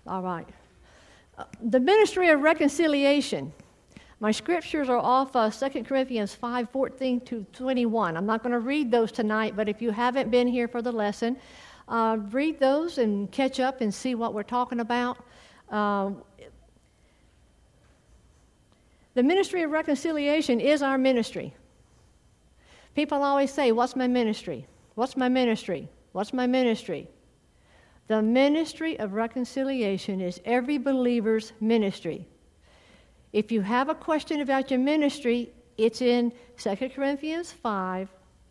All right. The ministry of reconciliation. My scriptures are off 2 Corinthians 5:14 to 21. I'm not going to read those tonight, but if you haven't been here for the lesson, read those and catch up and see what we're talking about. The ministry of reconciliation is our ministry. People always say, what's my ministry? What's my ministry? What's my ministry? The ministry of reconciliation is every believer's ministry. If you have a question about your ministry, it's in 2 Corinthians 5,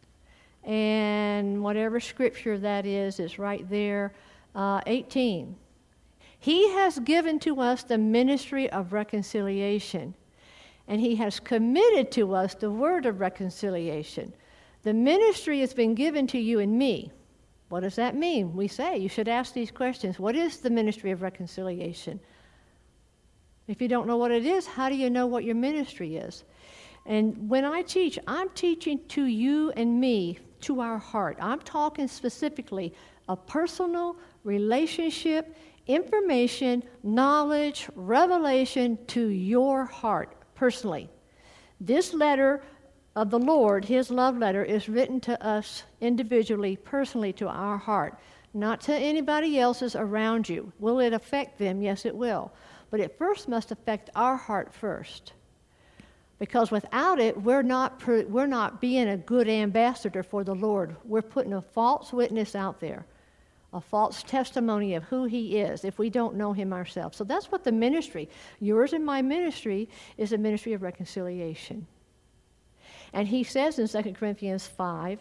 and whatever scripture that is right there, 18. He has given to us the ministry of reconciliation, and He has committed to us the word of reconciliation. The ministry has been given to you and me. What does that mean? We say you should ask these questions. What is the ministry of reconciliation? If you don't know what it is, how do you know what your ministry is? And when I teach, I'm teaching to you and me, to our heart. I'm talking specifically a personal relationship, information, knowledge, revelation to your heart personally. This letter of the Lord, His love letter, is written to us individually, personally, to our heart, not to anybody else's around you. Will it affect them? Yes, it will. But it first must affect our heart first. Because without it, we're not being a good ambassador for the Lord. We're putting a false witness out there, a false testimony of who He is if we don't know Him ourselves. So that's what the ministry, yours and my ministry, is a ministry of reconciliation. And He says in 2 Corinthians 5,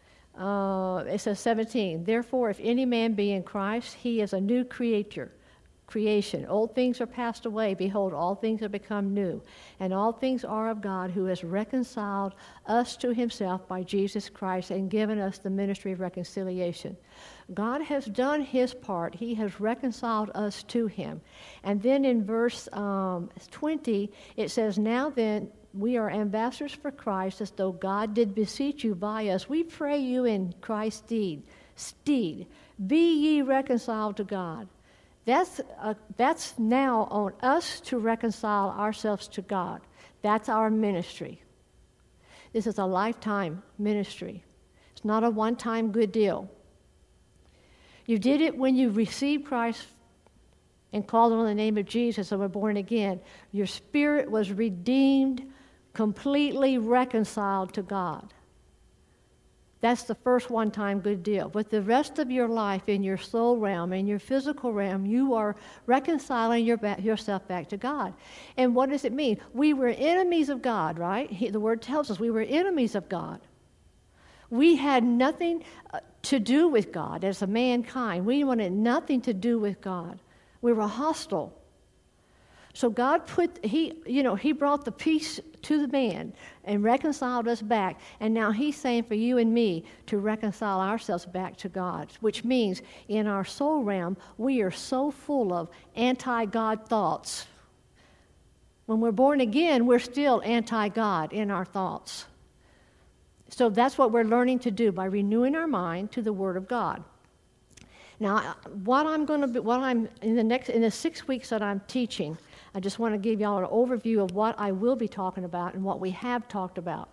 it says 17, therefore, if any man be in Christ, he is a new creation. Old things are passed away. Behold, all things have become new. And all things are of God, who has reconciled us to Himself by Jesus Christ and given us the ministry of reconciliation. God has done His part. He has reconciled us to Him. And then in verse 20, it says, now then, we are ambassadors for Christ, as though God did beseech you by us. We pray you in Christ's stead. Be ye reconciled to God. That's now on us to reconcile ourselves to God. That's our ministry. This is a lifetime ministry. It's not a one-time good deal. You did it when you received Christ and called on the name of Jesus and were born again. Your spirit was redeemed, completely reconciled to God. That's the first one-time good deal. But the rest of your life, in your soul realm, in your physical realm, you are reconciling yourself back to God. And what does it mean? We were enemies of God, right? The Word tells us we were enemies of God. We had nothing to do with God as a mankind. We wanted nothing to do with God. We were hostile. So God He brought the peace to the man and reconciled us back. And now He's saying for you and me to reconcile ourselves back to God, which means in our soul realm, we are so full of anti-God thoughts. When we're born again, we're still anti-God in our thoughts. So that's what we're learning to do by renewing our mind to the Word of God. Now, in the 6 weeks that I'm teaching, I just want to give y'all an overview of what I will be talking about and what we have talked about.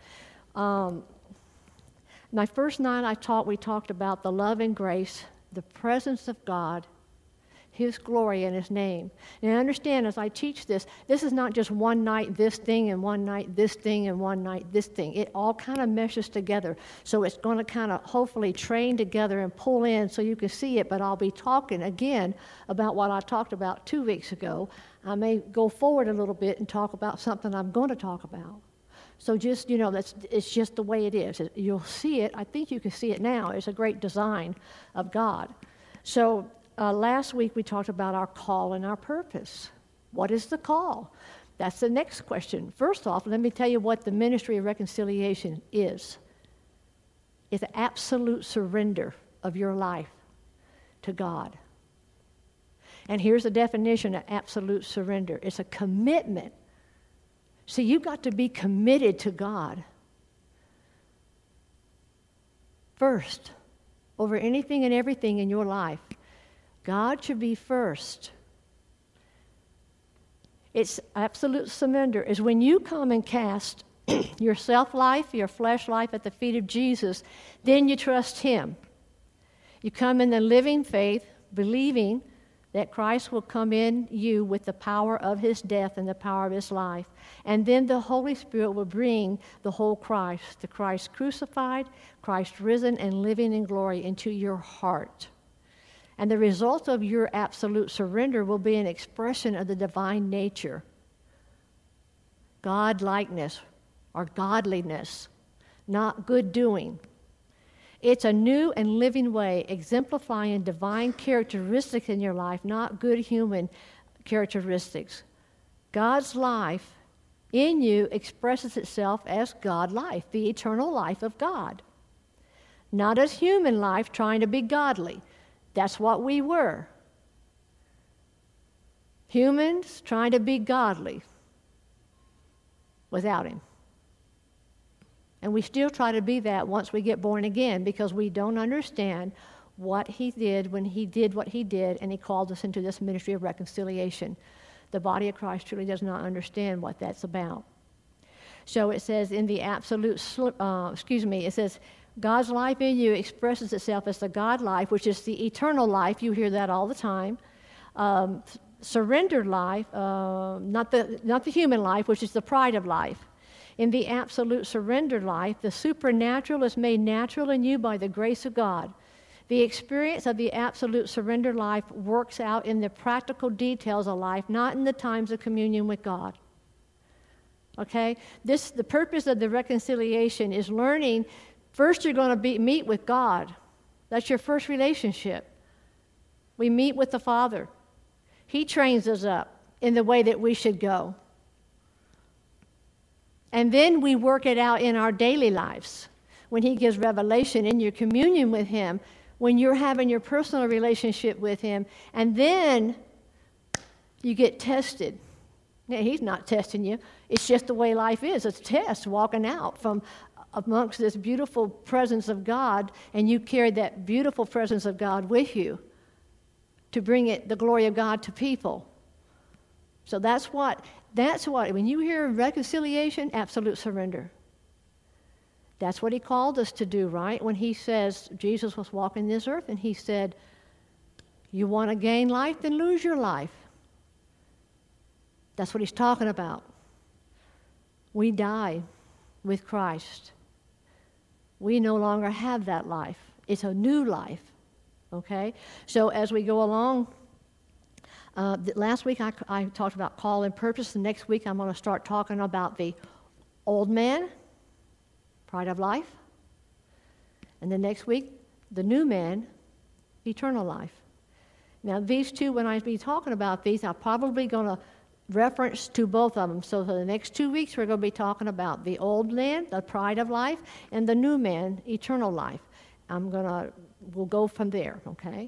My first night we talked about the love and grace, the presence of God, His glory and His name. And understand, as I teach this is not just one night this thing and one night this thing and one night this thing. It all kind of meshes together. So it's going to kind of hopefully train together and pull in so you can see it. But I'll be talking again about what I talked about 2 weeks ago. I may go forward a little bit and talk about something I'm going to talk about. So just, it's just the way it is. You'll see it. I think you can see it now. It's a great design of God. So last week we talked about our call and our purpose. What is the call? That's the next question. First off, let me tell you what the ministry of reconciliation is. It's an absolute surrender of your life to God. And here's the definition of absolute surrender. It's a commitment. See, you've got to be committed to God first over anything and everything in your life. God should be first. It's absolute surrender. Is when you come and cast your self-life, your flesh life at the feet of Jesus, then you trust Him. You come in the living faith, believing that Christ will come in you with the power of His death and the power of His life. And then the Holy Spirit will bring the whole Christ, the Christ crucified, Christ risen and living in glory into your heart. And the result of your absolute surrender will be an expression of the divine nature, God-likeness or godliness, not good doing. It's a new and living way, exemplifying divine characteristics in your life, not good human characteristics. God's life in you expresses itself as God life, the eternal life of God. Not as human life trying to be godly. That's what we were. Humans trying to be godly without Him. And we still try to be that once we get born again because we don't understand what He did when He did what He did and He called us into this ministry of reconciliation. The body of Christ truly does not understand what that's about. So it says in the absolute, it says, God's life in you expresses itself as the God life, which is the eternal life. You hear that all the time. Surrendered life, not the human life, which is the pride of life. In the absolute surrendered life, the supernatural is made natural in you by the grace of God. The experience of the absolute surrendered life works out in the practical details of life, not in the times of communion with God. Okay? The purpose of the reconciliation is learning. First, you're going to meet with God. That's your first relationship. We meet with the Father. He trains us up in the way that we should go. And then we work it out in our daily lives. When He gives revelation in your communion with Him, when you're having your personal relationship with Him, and then you get tested. Yeah, He's not testing you. It's just the way life is. It's a test, walking out from amongst this beautiful presence of God, and you carry that beautiful presence of God with you to bring the glory of God to people. So that's what, when you hear reconciliation, absolute surrender. That's what He called us to do, right? When He says, Jesus was walking this earth, and He said, you want to gain life, then lose your life. That's what He's talking about. We die with Christ. We no longer have that life. It's a new life, okay? So as we go along, last week I talked about call and purpose. The next week I'm going to start talking about the old man, pride of life. And the next week, the new man, eternal life. Now these two, when I be talking about these, I'm probably going to reference to both of them. So for the next 2 weeks, we're going to be talking about the old man, the pride of life, and the new man, eternal life. We'll go from there, okay?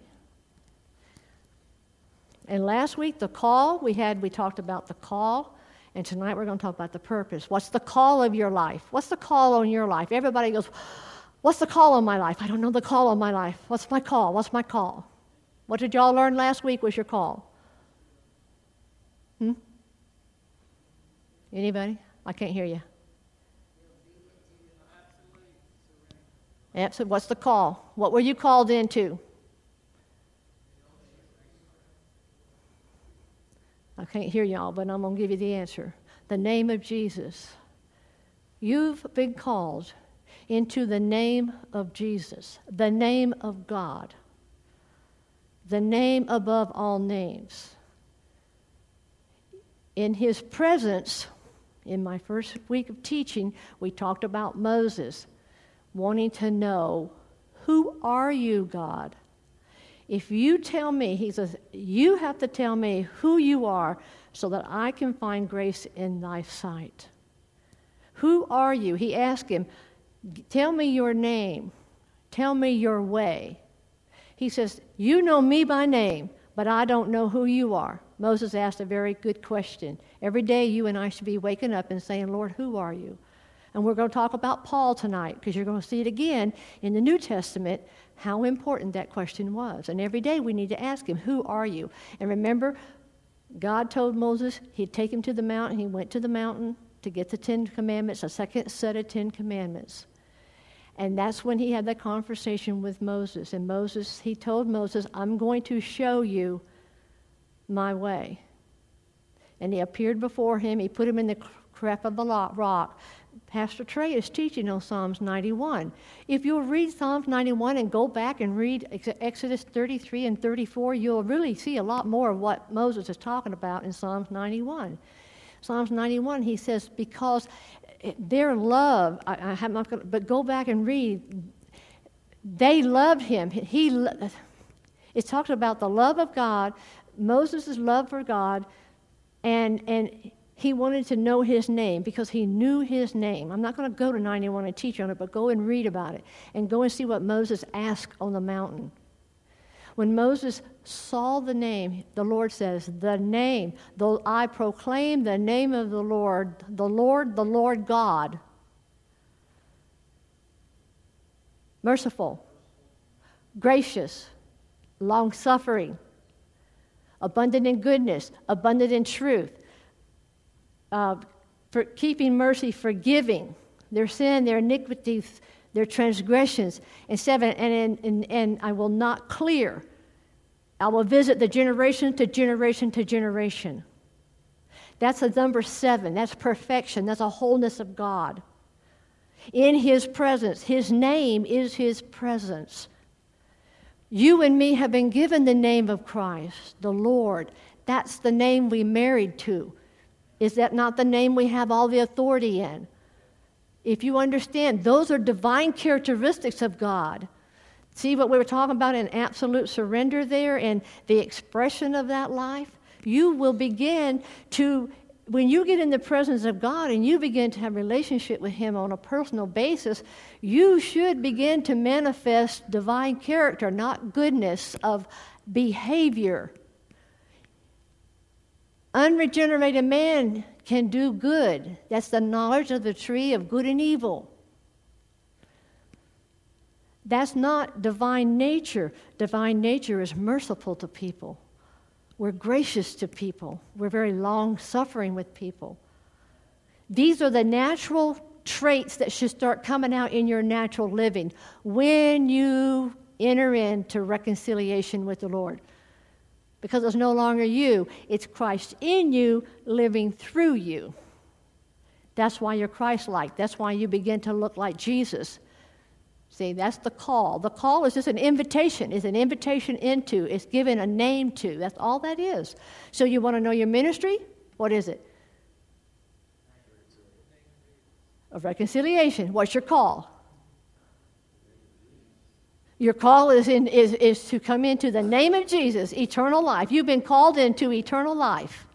And last week, the call, we talked about the call, and tonight we're going to talk about the purpose. What's the call of your life? What's the call on your life? Everybody goes, what's the call on my life? I don't know the call on my life. What's my call? What's my call? What did y'all learn last week was your call? Anybody? I can't hear you. Absolutely. What's the call? What were you called into? I can't hear y'all, but I'm going to give you the answer. The name of Jesus. You've been called into the name of Jesus, the name of God, the name above all names. In His presence, in my first week of teaching, we talked about Moses wanting to know, who are you, God? If you tell me, he says, you have to tell me who you are so that I can find grace in thy sight. Who are you? He asked him, tell me your name. Tell me your way. He says, you know me by name, but I don't know who you are. Moses asked a very good question. Every day you and I should be waking up and saying, Lord, who are you? And we're going to talk about Paul tonight because you're going to see it again in the New Testament, how important that question was. And every day we need to ask him, who are you? And remember, God told Moses he'd take him to the mountain. He went to the mountain to get the 10 Commandments, a second set of 10 Commandments. And that's when he had that conversation with Moses. And he told Moses, I'm going to show you my way. And he appeared before him. He put him in the cleft of the rock. Pastor Trey is teaching on Psalms 91. If you'll read Psalms 91 and go back and read Exodus 33 and 34, you'll really see a lot more of what Moses is talking about in Psalms 91. Psalms 91, he says, because their love, I'm not gonna, but go back and read, they loved him. It talks about the love of God, Moses' love for God, and he wanted to know his name because he knew his name. I'm not going to go to 91 and teach on it, but go and read about it and go and see what Moses asked on the mountain. When Moses saw the name, the Lord says, the name, though I proclaim the name of the Lord, the Lord God. Merciful, gracious, long-suffering, abundant in goodness, abundant in truth, for keeping mercy, forgiving their sin, their iniquities, their transgressions. And 7, and I will not clear. I will visit the generation to generation to generation. That's a number 7. That's perfection. That's a wholeness of God. In his presence. His name is his presence. You and me have been given the name of Christ, the Lord. That's the name we married to. Is that not the name we have all the authority in? If you understand, those are divine characteristics of God. See what we were talking about in absolute surrender there and the expression of that life? You will begin to, when you get in the presence of God and you begin to have a relationship with him on a personal basis, you should begin to manifest divine character, not goodness of behavior. Unregenerated man can do good. That's the knowledge of the tree of good and evil. That's not divine nature. Divine nature is merciful to people. We're gracious to people. We're very long-suffering with people. These are the natural traits that should start coming out in your natural living when you enter into reconciliation with the Lord. Because it's no longer you, it's Christ in you, living through you. That's why you're Christ-like. That's why you begin to look like Jesus. See, that's the call. The call is just an invitation. It's an invitation into. It's given a name to. That's all that is. So you want to know your ministry? What is it? Of reconciliation. What's your call? Your call is to come into the name of Jesus, eternal life. You've been called into eternal life.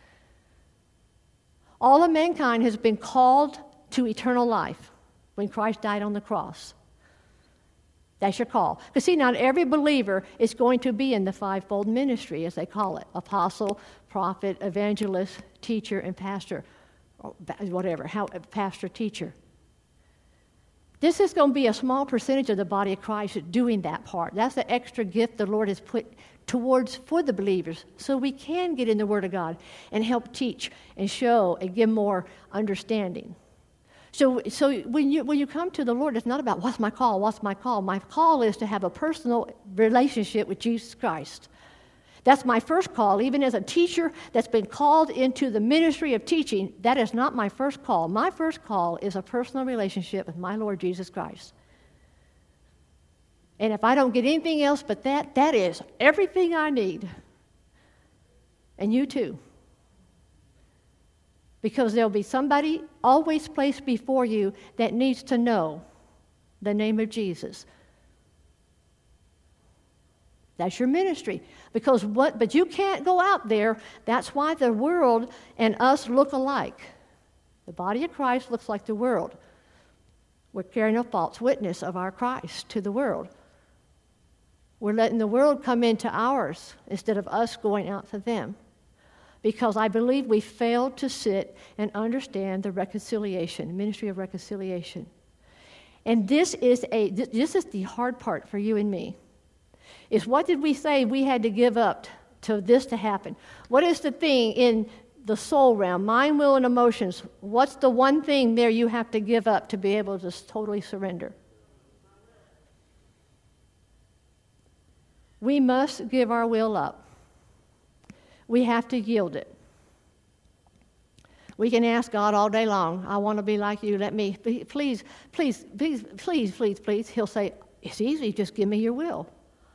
All of mankind has been called to eternal life when Christ died on the cross. That's your call. Because see, not every believer is going to be in the fivefold ministry, as they call it. Apostle, prophet, evangelist, teacher, and pastor. Or whatever, pastor, teacher. This is going to be a small percentage of the body of Christ doing that part. That's the extra gift the Lord has put towards for the believers so we can get in the Word of God and help teach and show and give more understanding. So when you come to the Lord, it's not about what's my call, what's my call. My call is to have a personal relationship with Jesus Christ. That's my first call. Even as a teacher that's been called into the ministry of teaching, that is not my first call. My first call is a personal relationship with my Lord Jesus Christ. And if I don't get anything else but that, that is everything I need. And you too. Because there'll be somebody always placed before you that needs to know the name of Jesus. That's your ministry. But you can't go out there. That's why the world and us look alike. The body of Christ looks like the world. We're carrying a false witness of our Christ to the world. We're letting the world come into ours instead of us going out to them. Because I believe we failed to sit and understand the reconciliation, ministry of reconciliation. And this is the hard part for you and me. Is what did we say we had to give up to this to happen? What is the thing in the soul realm, mind, will, and emotions? What's the one thing there you have to give up to be able to totally surrender? We must give our will up. We have to yield it. We can ask God all day long, I want to be like you. Let me, please, please, please, please, please, please. He'll say, it's easy, just give me your will.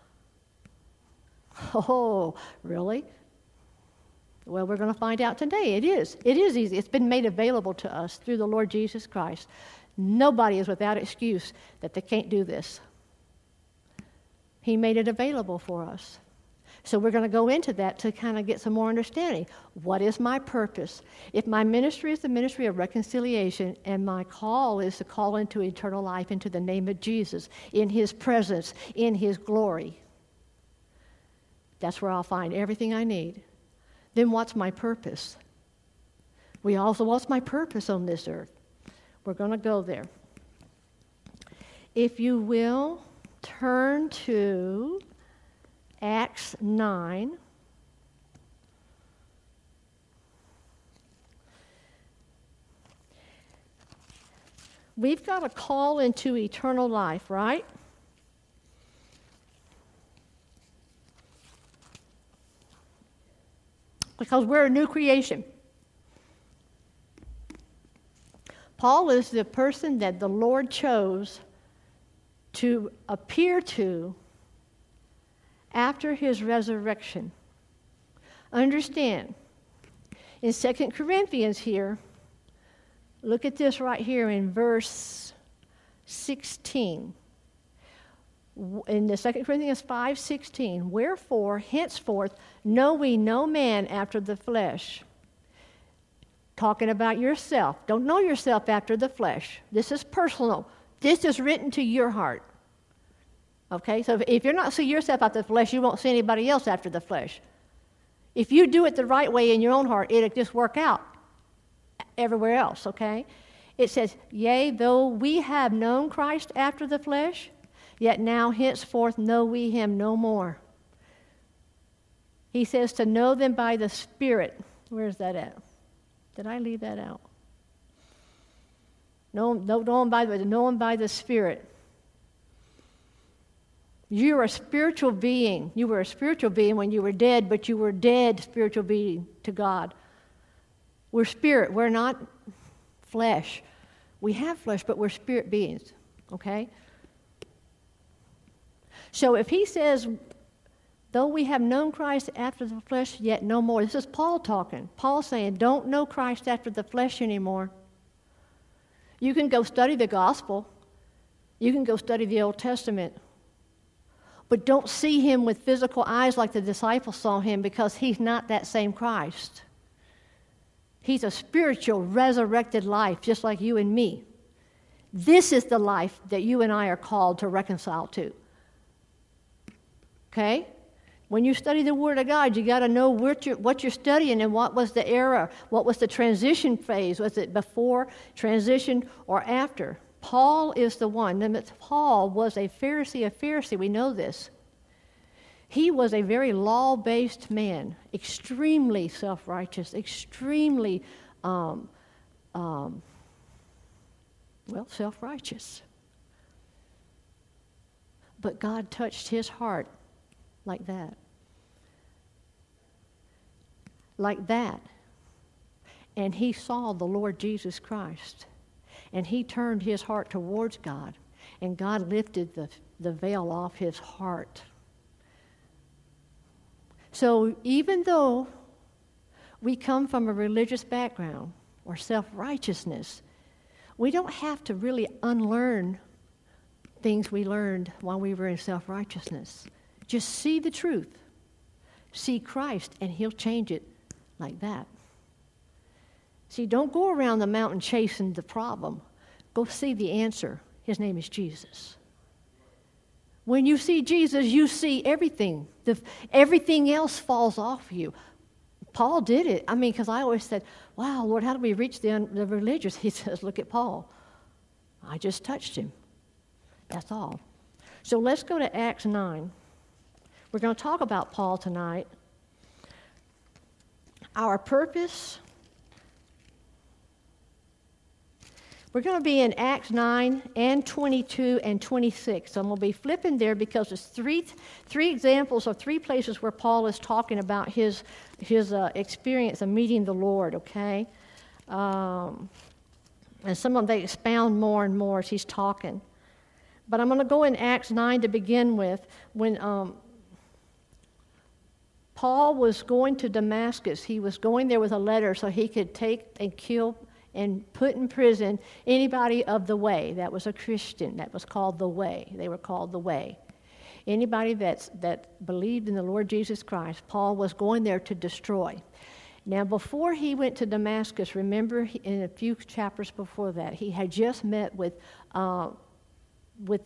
Oh, really? Well, we're going to find out today. It is. It is easy. It's been made available to us through the Lord Jesus Christ. Nobody is without excuse that they can't do this. He made it available for us. So we're going to go into that to kind of get some more understanding. What is my purpose? If my ministry is the ministry of reconciliation and my call is to call into eternal life, into the name of Jesus, in His presence, in His glory, that's where I'll find everything I need. Then what's my purpose? What's my purpose on this earth? We're going to go there. If you will, turn to Acts 9. We've got a call into eternal life, right? Because we're a new creation. Paul is the person that the Lord chose to appear to after His resurrection. Understand, in 2 Corinthians here, look at this right here in verse 16. In the 2 Corinthians 5:16, wherefore henceforth know we no man after the flesh. Talking about yourself. Don't know yourself after the flesh. This is personal. This is written to your heart. Okay, so if you're not seeing yourself after the flesh, you won't see anybody else after the flesh. If you do it the right way in your own heart, it'll just work out everywhere else, okay? It says, yea, though we have known Christ after the flesh, yet now henceforth know we Him no more. He says to know them by the Spirit. Where's that at? Did I leave that out? Know them by the Spirit. You're a spiritual being. You were a spiritual being when you were dead, but you were dead spiritual being to God. We're spirit. We're not flesh. We have flesh, but we're spirit beings, okay? So if he says, though we have known Christ after the flesh, yet no more. This is Paul talking. Paul saying, don't know Christ after the flesh anymore. You can go study the gospel. You can go study the Old Testament. But don't see Him with physical eyes like the disciples saw Him, because He's not that same Christ. He's a spiritual, resurrected life, just like you and me. This is the life that you and I are called to reconcile to. Okay? When you study the Word of God, you got to know what you're studying and what was the era, what was the transition phase. Was it before, transition, or after? Paul is the one. Paul was a Pharisee of Pharisee. We know this. He was a very law-based man, extremely self-righteous, extremely, self-righteous. But God touched his heart like that. Like that. And he saw the Lord Jesus Christ. And he turned his heart towards God. And God lifted the veil off his heart. So even though we come from a religious background or self-righteousness, we don't have to really unlearn things we learned while we were in self-righteousness. Just see the truth. See Christ, and he'll change it like that. See, don't go around the mountain chasing the problem. Go see the answer. His name is Jesus. When you see Jesus, you see everything. Everything else falls off you. Paul did it. I mean, because I always said, wow, Lord, how do we reach the religious? He says, look at Paul. I just touched him. That's all. So let's go to Acts 9. We're going to talk about Paul tonight. our purpose. We're going to be in Acts 9 and 22 and 26. So I'm going to be flipping there because there's three examples of three places where Paul is talking about his experience of meeting the Lord, okay? And some of them they expound more and more as he's talking. But I'm going to go in Acts 9 to begin with. When Paul was going to Damascus, he was going there with a letter so he could take and kill and put in prison anybody of the way. That was a Christian. That was called the Way. They were called the Way. Anybody that believed in the Lord Jesus Christ, Paul was going there to destroy. Now, before he went to Damascus, remember in a few chapters before that, he had just met with some of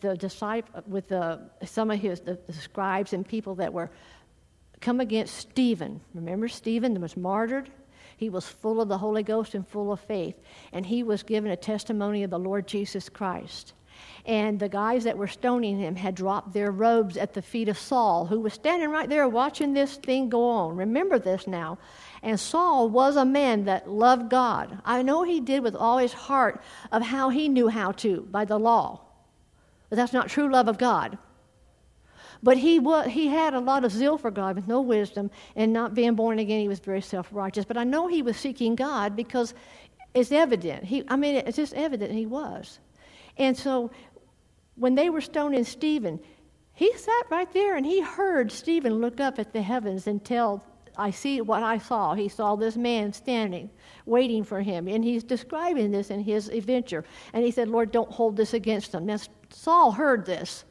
the scribes and people that were come against Stephen. Remember Stephen was martyred? He was full of the Holy Ghost and full of faith, and he was given a testimony of the Lord Jesus Christ. And the guys that were stoning him had dropped their robes at the feet of Saul, who was standing right there watching this thing go on. Remember this now. And Saul was a man that loved God. I know he did with all his heart of how he knew how to, by the law. But that's not true love of God. But he had a lot of zeal for God with no wisdom, and not being born again, he was very self-righteous. But I know he was seeking God because it's evident. It's just evident he was. And so when they were stoning Stephen, he sat right there and he heard Stephen look up at the heavens and tell, I see what I saw. He saw this man standing, waiting for him. And he's describing this in his adventure. And he said, Lord, don't hold this against him. Now, Saul heard this.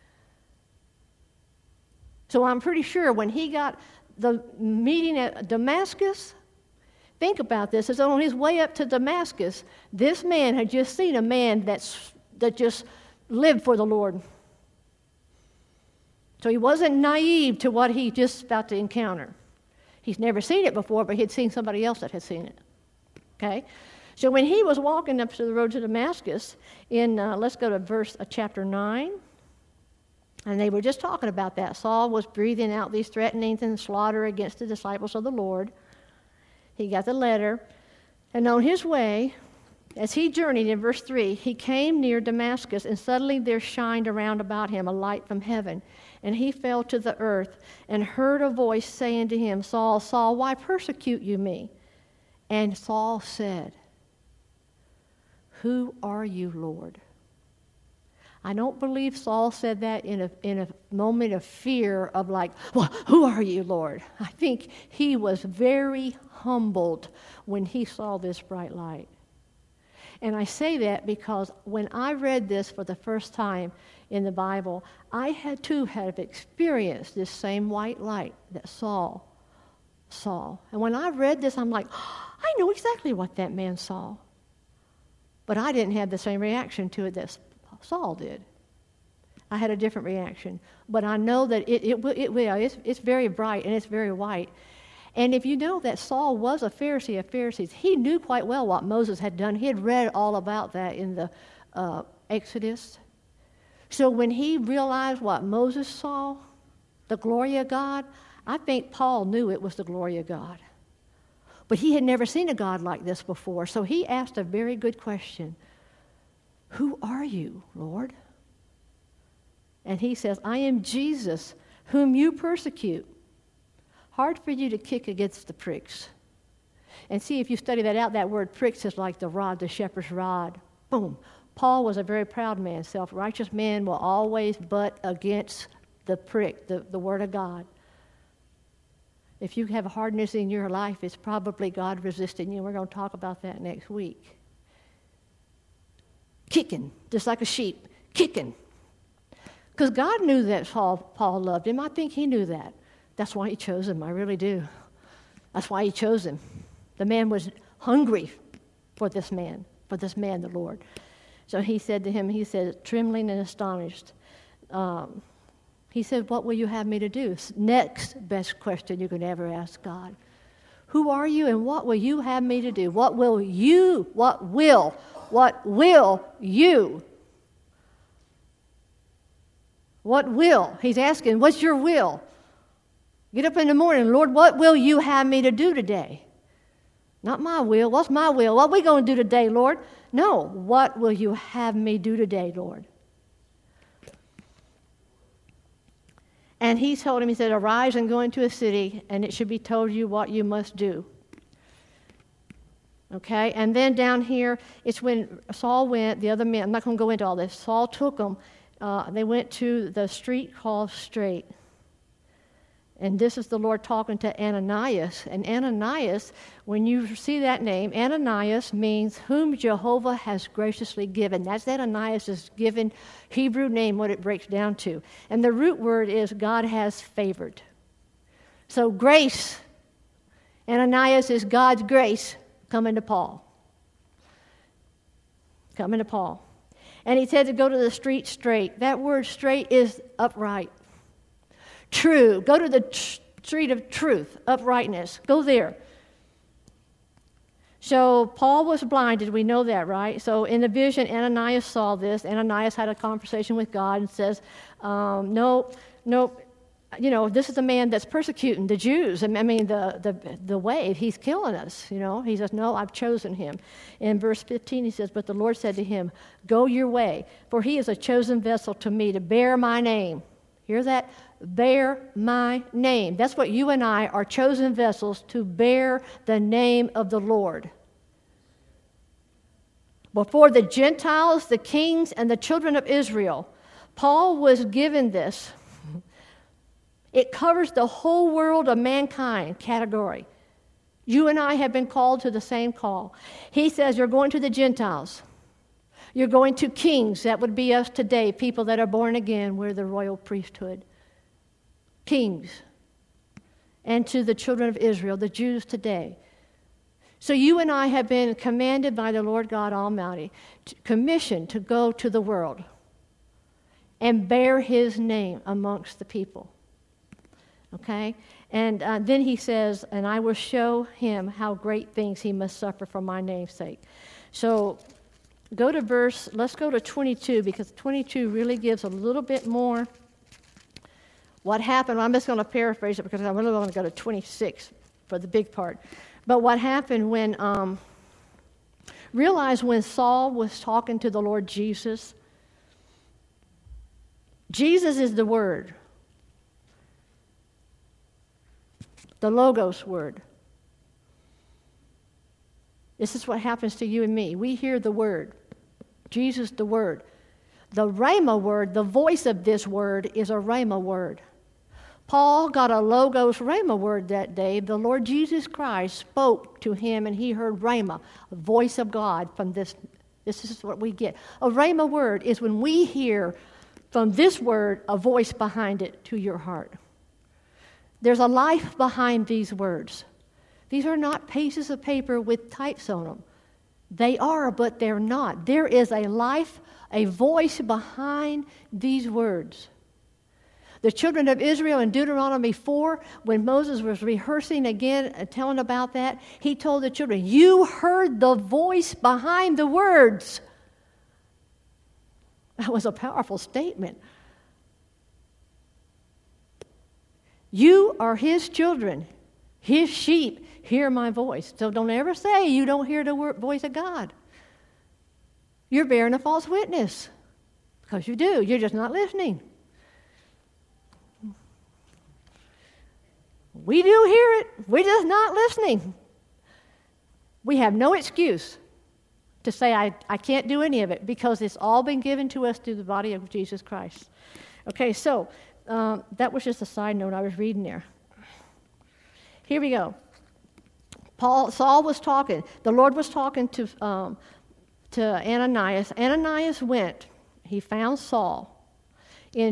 So I'm pretty sure when he got the meeting at Damascus, think about this, as on his way up to Damascus, this man had just seen a man that just lived for the Lord. So he wasn't naive to what he just about to encounter. He's never seen it before, but he'd seen somebody else that had seen it. Okay? So when he was walking up to the road to Damascus, let's go to chapter 9. And they were just talking about that. Saul was breathing out these threatenings and slaughter against the disciples of the Lord. He got the letter. And on his way, as he journeyed, in verse 3, he came near Damascus, and suddenly there shined around about him a light from heaven. And he fell to the earth and heard a voice saying to him, Saul, Saul, why persecute you me? And Saul said, Who are you, Lord? I don't believe Saul said that in a moment of fear of like, well, who are you, Lord? I think he was very humbled when he saw this bright light. And I say that because when I read this for the first time in the Bible, I had to have experienced this same white light that Saul saw. And when I read this, I'm like, I know exactly what that man saw. But I didn't have the same reaction to it that Saul did. I had a different reaction. But I know that it's very bright and it's very white. And if you know that Saul was a Pharisee of Pharisees, he knew quite well what Moses had done. He had read all about that in the Exodus. So when he realized what Moses saw, the glory of God, I think Paul knew it was the glory of God. But he had never seen a God like this before. So he asked a very good question. Who are you, Lord? And he says, I am Jesus, whom you persecute. Hard for you to kick against the pricks. And see, if you study that out, that word pricks is like the rod, the shepherd's rod. Boom. Paul was a very proud man. Self-righteous man will always butt against the prick, the word of God. If you have hardness in your life, it's probably God resisting you. We're going to talk about that next week. Kicking, just like a sheep, kicking. Because God knew that Paul loved him. I think he knew that. That's why he chose him. I really do. That's why he chose him. The man was hungry for this man, the Lord. So he said to him, trembling and astonished, he said, what will you have me to do? Next best question you could ever ask God. Who are you and what will you have me to do? What will you? What will? He's asking, what's your will? Get up in the morning, Lord, what will you have me to do today? Not my will. What's my will? What are we going to do today, Lord? No. What will you have me do today, Lord? And he told him, he said, arise and go into a city, and it should be told you what you must do. Okay? And then down here, it's when Saul went, the other men, I'm not going to go into all this. Saul took them. They went to the street called Straight. And this is the Lord talking to Ananias. And Ananias, when you see that name, Ananias means whom Jehovah has graciously given. That's Ananias' given Hebrew name, what it breaks down to. And the root word is God has favored. So grace, Ananias is God's grace coming to Paul. Coming to Paul. And he said to go to the street straight. That word straight is upright. True. Go to the street of truth, uprightness. Go there. So Paul was blinded. We know that, right? So in the vision, Ananias saw this. Ananias had a conversation with God and says, no, this is a man that's persecuting the Jews. I mean, the way. He's killing us, He says, no, I've chosen him. In verse 15, he says, but the Lord said to him, go your way, for he is a chosen vessel to me to bear my name. Hear that? Bear my name. That's what you and I are, chosen vessels to bear the name of the Lord. Before the Gentiles, the kings, and the children of Israel, Paul was given this. It covers the whole world of mankind category. You and I have been called to the same call. He says you're going to the Gentiles. You're going to kings. That would be us today, people that are born again. We're the royal priesthood. Kings. And to the children of Israel, the Jews today. So you and I have been commanded by the Lord God Almighty, commissioned to go to the world and bear his name amongst the people. Okay? And then he says, and I will show him how great things he must suffer for my name's sake. So let's go to 22, because 22 really gives a little bit more what happened. I'm just going to paraphrase it because I really want to go to 26 for the big part. But what happened when, realize when Saul was talking to the Lord Jesus, Jesus is the Word, the Logos Word. This is what happens to you and me. We hear the Word, Jesus the Word. The Rhema word, the voice of this word, is a Rhema word. Paul got a Logos Rhema word that day. The Lord Jesus Christ spoke to him, and he heard Rhema, a voice of God from this. This is what we get. A Rhema word is when we hear from this word a voice behind it to your heart. There's a life behind these words. These are not pieces of paper with types on them. They are, but they're not. There is a life, a voice behind these words. The children of Israel in Deuteronomy 4, when Moses was rehearsing again, telling about that, he told the children, you heard the voice behind the words. That was a powerful statement. You are his children, his sheep. Hear my voice. So don't ever say you don't hear the voice of God. You're bearing a false witness. Because you do. You're just not listening. We do hear it. We're just not listening. We have no excuse to say, I can't do any of it, because it's all been given to us through the body of Jesus Christ. Okay, so that was just a side note I was reading there. Here we go. Saul was talking. The Lord was talking to Ananias. Ananias went. He found Saul. In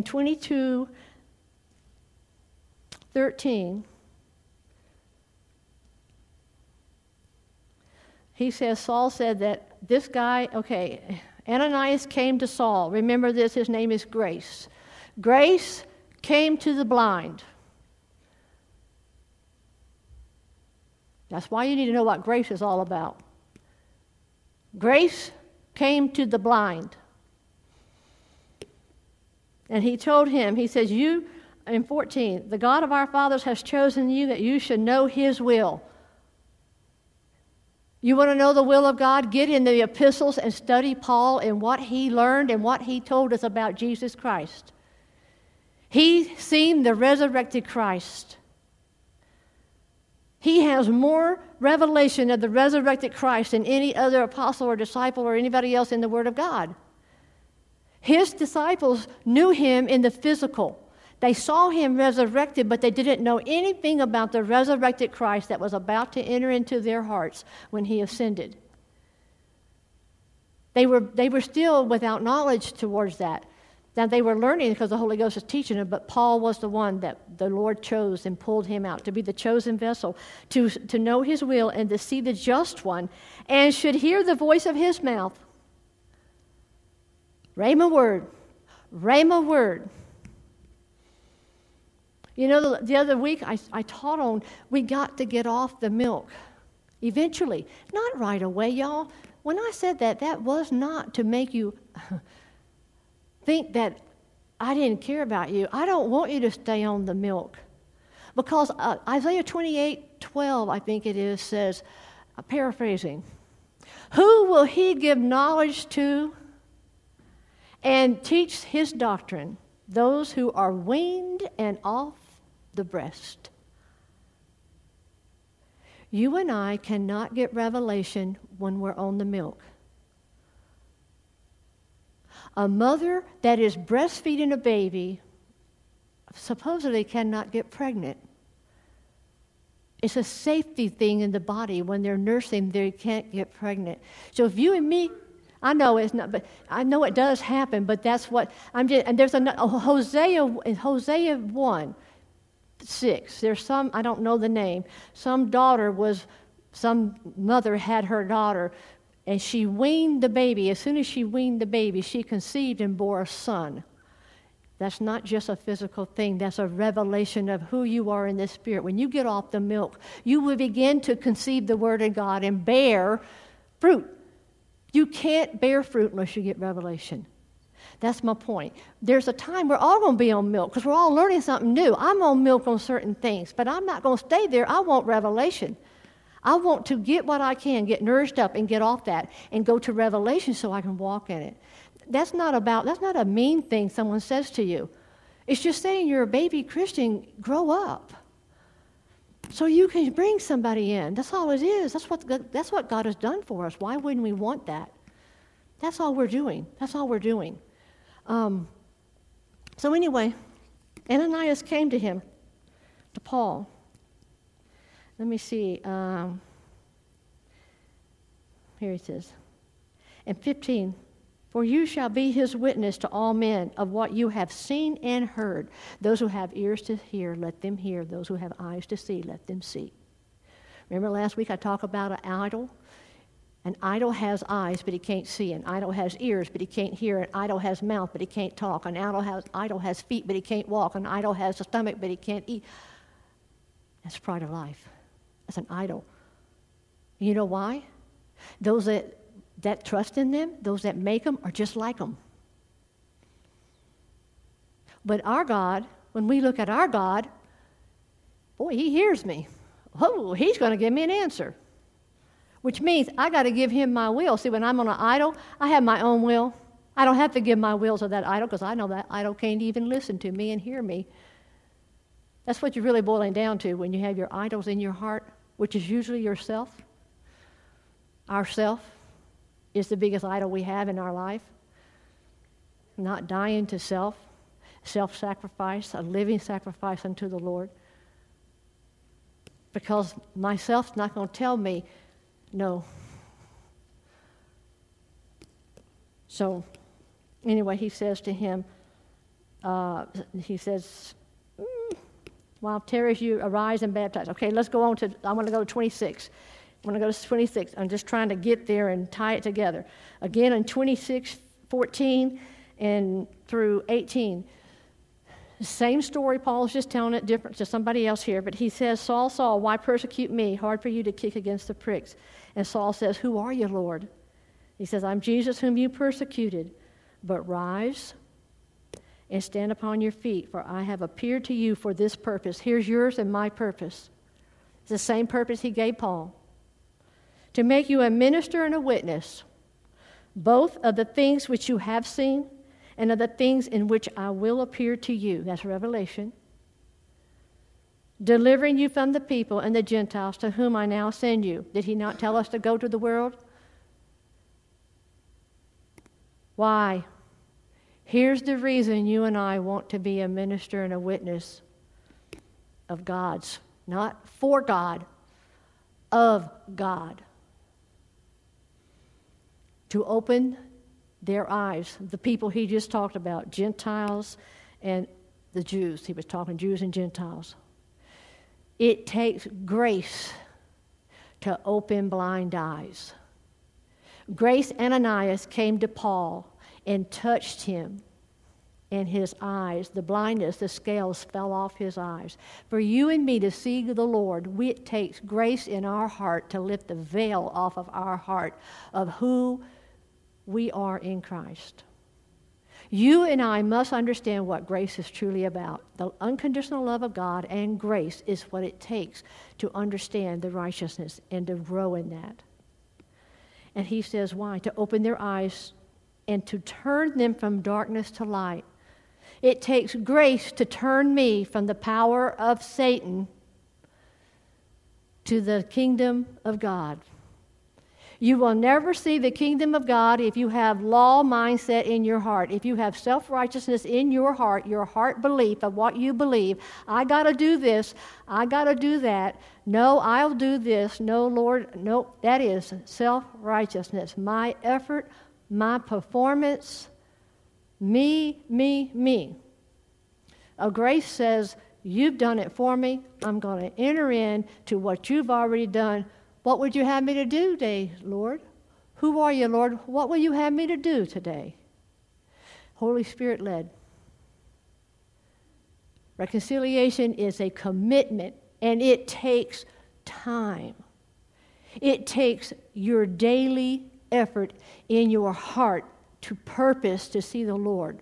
22:13, he says, Saul said that this guy, Ananias came to Saul. Remember this, his name is Grace. Grace came to the blind. That's why you need to know what grace is all about. Grace came to the blind. And he told him, he says, you, in 14, the God of our fathers has chosen you that you should know his will. You want to know the will of God? Get in the epistles and study Paul and what he learned and what he told us about Jesus Christ. He seen the resurrected Christ. He has more revelation of the resurrected Christ than any other apostle or disciple or anybody else in the Word of God. His disciples knew him in the physical. They saw him resurrected, but they didn't know anything about the resurrected Christ that was about to enter into their hearts when he ascended. They were still without knowledge towards that. Now, they were learning because the Holy Ghost was teaching them, but Paul was the one that the Lord chose and pulled him out to be the chosen vessel, to know his will and to see the just one, and should hear the voice of his mouth. Rhema word. Rhema word. You know, the other week I taught on we got to get off the milk. Eventually. Not right away, y'all. When I said that, that was not to make you think that I didn't care about you. I don't want you to stay on the milk. Because Isaiah 28:12, I think it is, says, paraphrasing, who will he give knowledge to and teach his doctrine? Those who are weaned and off the breast. You and I cannot get revelation when we're on the milk. A mother that is breastfeeding a baby supposedly cannot get pregnant. It's a safety thing in the body. When they're nursing, they can't get pregnant. So if you and me, I know it's not, but I know it does happen, but that's what I'm just, and there's Hosea 1:6. There's some, I don't know the name, some mother had her daughter, and she weaned the baby. As soon as she weaned the baby, she conceived and bore a son. That's not just a physical thing. That's a revelation of who you are in the Spirit. When you get off the milk, you will begin to conceive the Word of God and bear fruit. You can't bear fruit unless you get revelation. That's my point. There's a time we're all going to be on milk because we're all learning something new. I'm on milk on certain things, but I'm not going to stay there. I want revelation. I want to get what I can, get nourished up and get off that and go to revelation so I can walk in it. That's not a mean thing someone says to you. It's just saying you're a baby Christian, grow up. So you can bring somebody in. That's all it is. That's what God has done for us. Why wouldn't we want that? That's all we're doing. That's all we're doing. So anyway, Ananias came to him, to Paul. Let me see. Here it is. And 15. For you shall be his witness to all men of what you have seen and heard. Those who have ears to hear, let them hear. Those who have eyes to see, let them see. Remember last week I talked about an idol? An idol has eyes, but he can't see. An idol has ears, but he can't hear. An idol has mouth, but he can't talk. An idol has feet, but he can't walk. An idol has a stomach, but he can't eat. That's pride of life. That's an idol. You know why? Those that trust in them, those that make them, are just like them. But our God, when we look at our God, boy, he hears me. Oh, he's going to give me an answer. Which means I got to give him my will. See, when I'm on an idol, I have my own will. I don't have to give my will to that idol because I know that idol can't even listen to me and hear me. That's what you're really boiling down to when you have your idols in your heart, which is usually yourself. Ourself is the biggest idol we have in our life. Not dying to self, self-sacrifice, a living sacrifice unto the Lord. Because myself's not going to tell me no. So, anyway, he says to him, while tarries you, arise and baptize. Okay, let's go on I want to go to 26. I want to go to 26. I'm just trying to get there and tie it together. Again, in 26:14 and through 18. The same story, Paul's just telling it different to somebody else here, but he says, Saul, Saul, why persecute me? Hard for you to kick against the pricks. And Saul says, who are you, Lord? He says, I'm Jesus whom you persecuted. But rise and stand upon your feet, for I have appeared to you for this purpose. Here's yours and my purpose. It's the same purpose he gave Paul. to make you a minister and a witness, both of the things which you have seen and of the things in which I will appear to you. That's Revelation. Delivering you from the people and the Gentiles to whom I now send you. Did he not tell us to go to the world? Why? Here's the reason you and I want to be a minister and a witness of God's, not for God, of God. To open their eyes, the people he just talked about, Gentiles and the Jews. He was talking Jews and Gentiles. It takes grace to open blind eyes. Grace Ananias came to Paul and touched him, and his eyes, the blindness, the scales fell off his eyes. For you and me to see the Lord, it takes grace in our heart to lift the veil off of our heart of who we are in Christ. You and I must understand what grace is truly about. The unconditional love of God and grace is what it takes to understand the righteousness and to grow in that. And he says, why? To open their eyes and to turn them from darkness to light. It takes grace to turn me from the power of Satan to the kingdom of God. You will never see the kingdom of God if you have law mindset in your heart. If you have self-righteousness in your heart belief of what you believe. I got to do this. I got to do that. No, I'll do this. No, Lord. No, that is self-righteousness. My effort, my performance, me. Grace says, you've done it for me. I'm going to enter in to what you've already done. What would you have me to do today, Lord? Who are you, Lord? What will you have me to do today? Holy Spirit led. Reconciliation is a commitment, and it takes time. It takes your daily effort in your heart to purpose to see the Lord.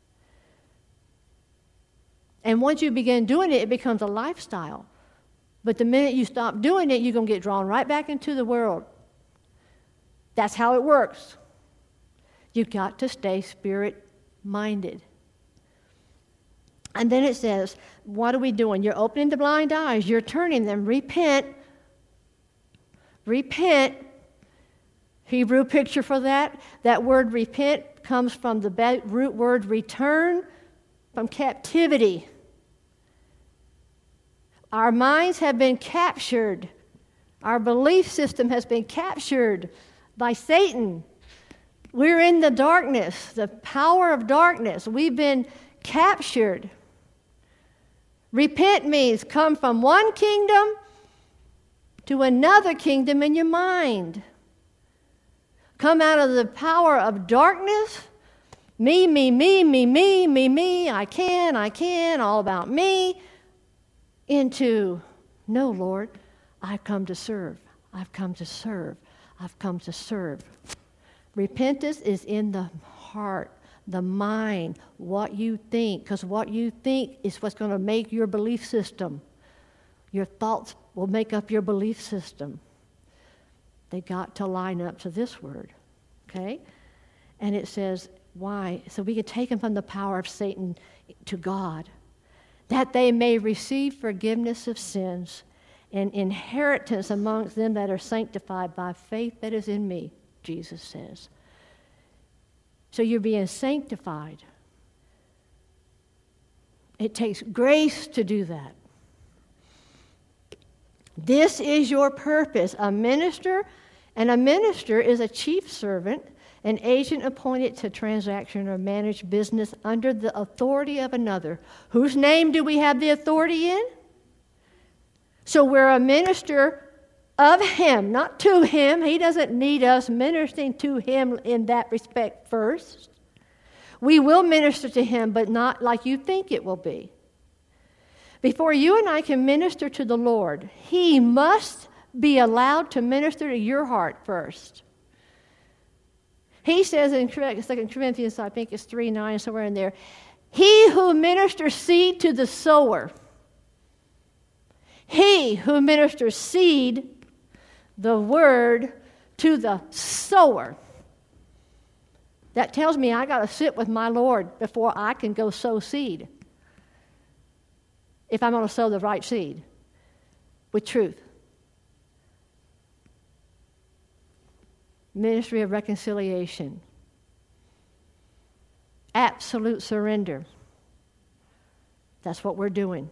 And once you begin doing it, it becomes a lifestyle. But the minute you stop doing it, you're going to get drawn right back into the world. That's how it works. You've got to stay spirit-minded. And then it says, what are we doing? You're opening the blind eyes. You're turning them. Repent. Repent. Hebrew picture for that. That word repent comes from the root word return from captivity. Our minds have been captured. Our belief system has been captured by Satan. We're in the darkness, the power of darkness. We've been captured. Repent means come from one kingdom to another kingdom in your mind. Come out of the power of darkness. Me, I can, all about me. Into, no, Lord, I've come to serve. I've come to serve. I've come to serve. Repentance is in the heart, the mind, what you think, because what you think is what's going to make your belief system. Your thoughts will make up your belief system. They got to line up to this word, okay? And it says, why? So we can take them from the power of Satan to God, that they may receive forgiveness of sins and inheritance amongst them that are sanctified by faith that is in me, Jesus says. So you're being sanctified. It takes grace to do that. This is your purpose. A minister is a chief servant, an agent appointed to transaction or manage business under the authority of another. Whose name do we have the authority in? So we're a minister of him, not to him. He doesn't need us ministering to him in that respect first. We will minister to him, but not like you think it will be. Before you and I can minister to the Lord, he must be allowed to minister to your heart first. He says in 2 Corinthians, I think it's 3:9, somewhere in there, he who ministers seed to the sower, he who ministers seed, the word to the sower. That tells me I got to sit with my Lord before I can go sow seed. If I'm going to sow the right seed with truth. Ministry of reconciliation. Absolute surrender. That's what we're doing.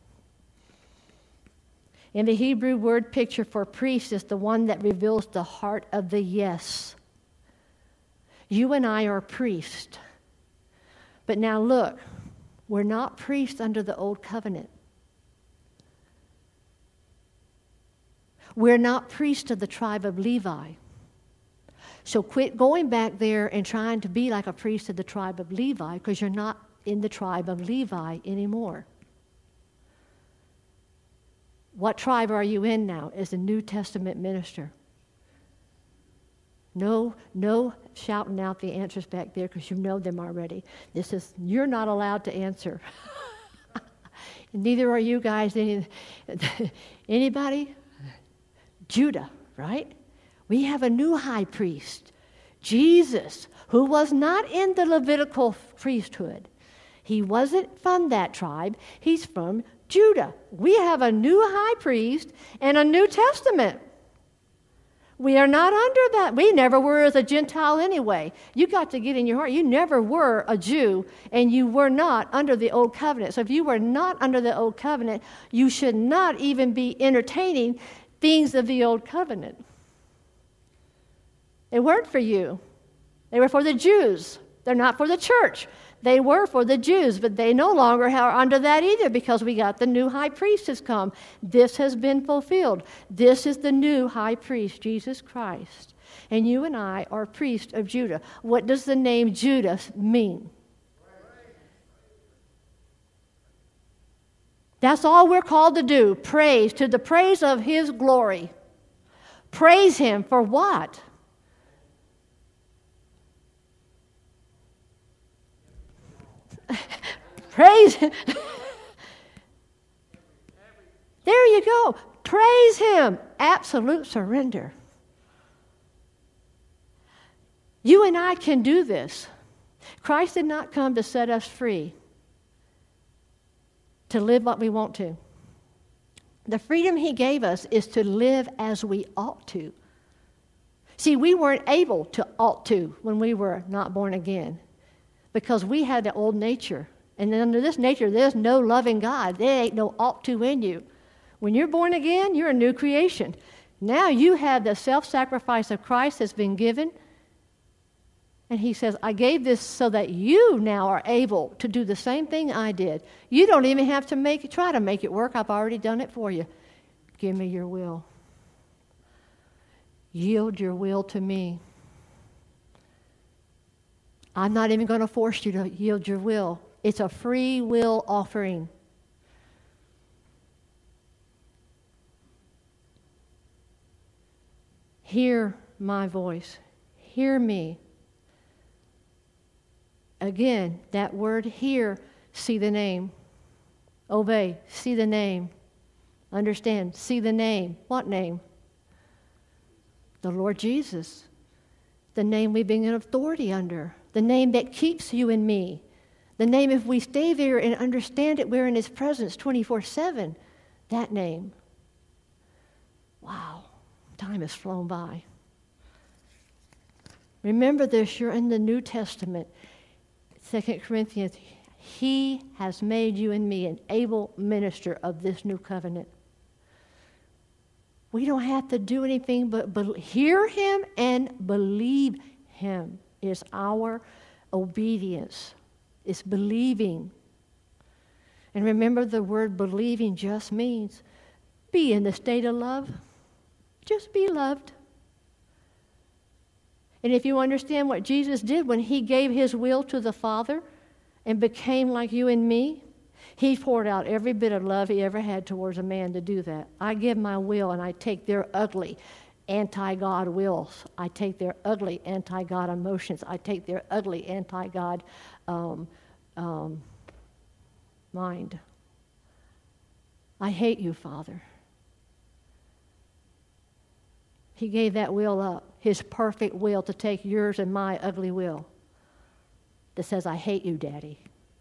In the Hebrew word picture for priest is the one that reveals the heart of the yes. You and I are priests. But now look, we're not priests under the old covenant. We're not priests of the tribe of Levi. So quit going back there and trying to be like a priest of the tribe of Levi, because you're not in the tribe of Levi anymore. What tribe are you in now as a New Testament minister? No shouting out the answers back there because you know them already. You're not allowed to answer. Neither are you guys. Anybody? Judah, right? We have a new high priest, Jesus, who was not in the Levitical priesthood. He wasn't from that tribe. He's from Judah. We have a new high priest and a New Testament. We are not under that. We never were as a Gentile anyway. You got to get in your heart. You never were a Jew, and you were not under the Old Covenant. So if you were not under the Old Covenant, you should not even be entertaining things of the Old Covenant. They weren't for you. They were for the Jews. They're not for the church. They were for the Jews, but they no longer are under that either because we got the new high priest has come. This has been fulfilled. This is the new high priest, Jesus Christ. And you and I are priests of Judah. What does the name Judah mean? That's all we're called to do. Praise, to the praise of His glory. Praise Him for what? Praise Him. There you go. Praise Him. Absolute surrender. You and I can do this. Christ did not come to set us free, to live what we want to. The freedom He gave us is to live as we ought to. See, we weren't able to ought to when we were not born again because we had the old nature. And then under this nature, there's no loving God. There ain't no ought to in you. When you're born again, you're a new creation. Now you have the self-sacrifice of Christ that's been given. And He says, I gave this so that you now are able to do the same thing I did. You don't even have to try to make it work. I've already done it for you. Give me your will. Yield your will to me. I'm not even going to force you to yield your will. It's a free will offering. Hear my voice. Hear me. Again, that word hear, see the name. Obey, see the name. Understand, see the name. What name? The Lord Jesus. The name we've been in authority under. The name that keeps you and me. The name, if we stay there and understand it, we're in His presence 24/7. That name. Wow, time has flown by. Remember this, you're in the New Testament. 2 Corinthians, He has made you and me an able minister of this new covenant. We don't have to do anything but hear Him and believe Him is our obedience. It's believing. And remember, the word believing just means be in the state of love. Just be loved. And if you understand what Jesus did when He gave His will to the Father and became like you and me, He poured out every bit of love He ever had towards a man to do that. I give my will and I take their ugly anti-God wills. I take their ugly anti-God emotions. I take their ugly anti-God mind. I hate you, Father. He gave that will up. his perfect will to take yours and my ugly will that says, I hate you, Daddy.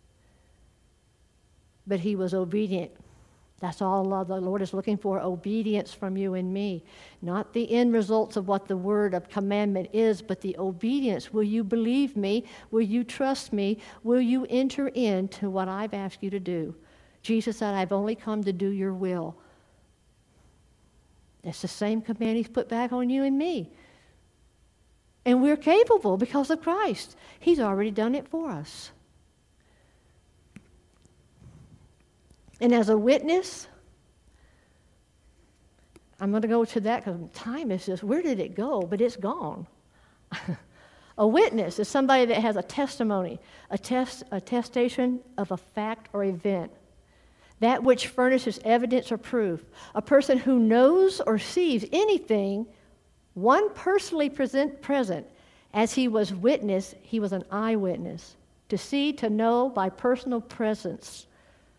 But he was obedient. That's all the Lord is looking for, obedience from you and me. Not the end results of what the word of commandment is, but the obedience. Will you believe me? Will you trust me? Will you enter into what I've asked you to do? Jesus said, I've only come to do your will. That's the same command he's put back on you and me. And we're capable because of Christ. He's already done it for us. And as a witness, I'm going to go to that because time is just, where did it go? But it's gone. A witness is somebody that has a testimony, attestation of a fact or event, that which furnishes evidence or proof. A person who knows or sees anything, one personally present, as he was witness, he was an eyewitness. To see, to know by personal presence.